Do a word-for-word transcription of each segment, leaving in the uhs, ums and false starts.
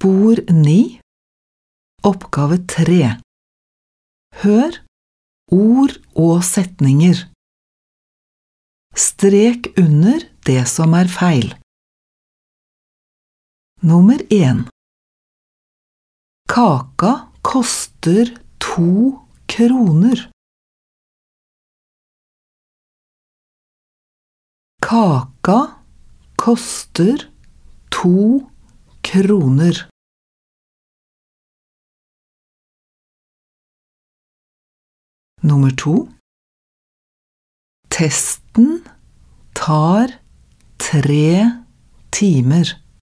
Spor ni, oppgave tre. Hør ord og setninger. Strek under det som er feil. Nummer en. Kaka koster to kroner. Kaka koster to kroner. Nummer to. Testen tar tre timer.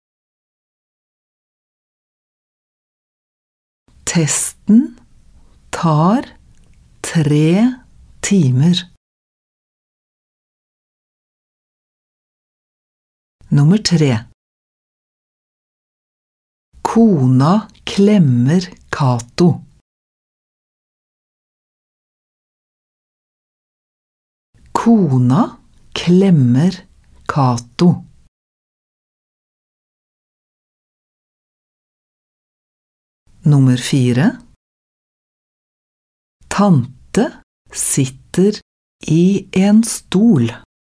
Testen tar tre timer. Nummer tre. Kona klemmer Kato. Kona klemmer Kato. Nummer fire. Tante sitter i en stol.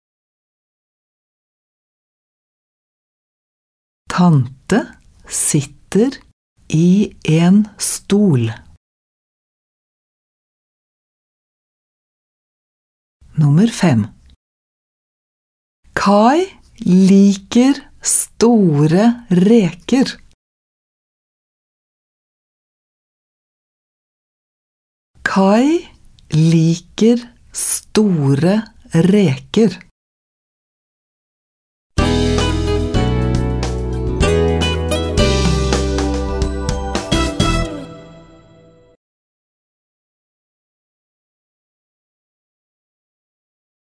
Tante sitter i en stol. Nummer fem. Kai liker store reker. Kai liker store reker.